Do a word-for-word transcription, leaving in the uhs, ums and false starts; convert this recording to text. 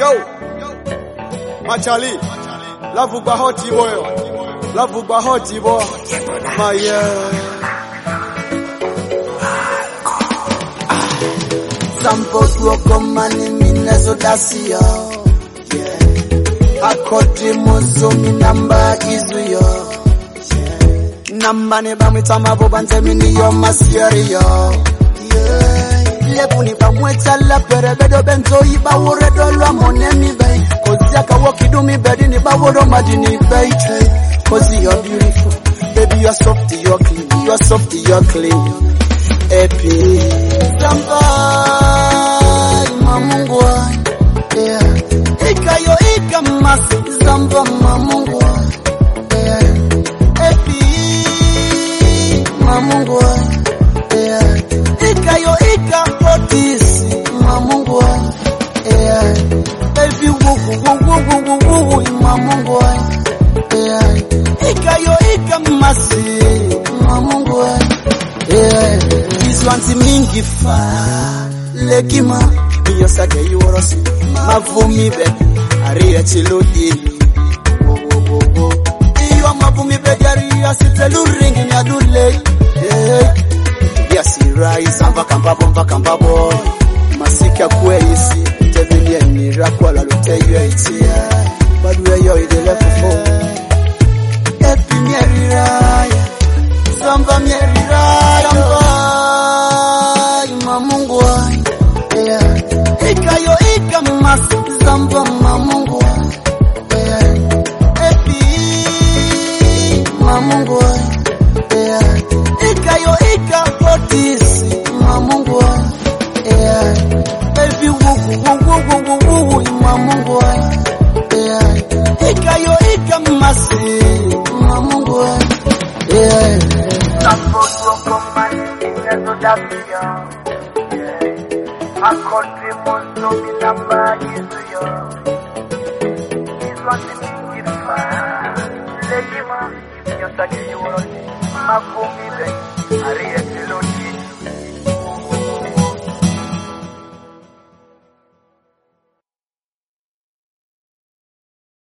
Yo, Machali, love ugba hot boy, love ugba hot boy, my yeah. Sample wako mani minezo dasi yo, yeah. Akoti muzo mi namba izu yo, yeah. Namba ne ba mwita mabo bante mini yo masiari yo, yeah. Lepu ni ba mwita la pere bedo bento iba wore do lo mone mi bay. Kozi aka woki do mi bedi ni ba woro majini bay. Kozi you're beautiful, baby you're soft, you're clean, you're soft, you're clean. Epi Zamba Mamungwa, yeah. Ika yo ika masi Zamba Mamungwa, yeah. Epi Mamungwa, yeah. Ika yo ika Otis Mamungwa, yeah. Baby wugu wugu wugu wugu Mamungwa, yeah. Ika yo ika masi Mamungwa, yeah. This one's mingi fa Lekima Iyo sake yuorosi Mavumi be Aria chilodi Iyo mavumi be Aria sitelu ringi nyadule Yasi rai Samba kambabo mba kambabo Masika kwe isi Tebini eni rakwa la lute yue iti Badwe yo idele kufo Epi mieri raya Samba mieri raya Mamungwa, yeah. Ika yo ika masi Zamba Mamungwa, yeah. Epi Mamungwa, yeah. Ika yo ika Otis Mamungwa, yeah. Baby wugu wugu wugu wugu Mamungwa, yeah. Ika yo ika masi Mamungwa, yeah. Sample wako mani minezo dasi yo, Akoti muzo mi namba izu yo, Izo ni mingi fa Legima Iyo sake yuorosi Mavumi be Aria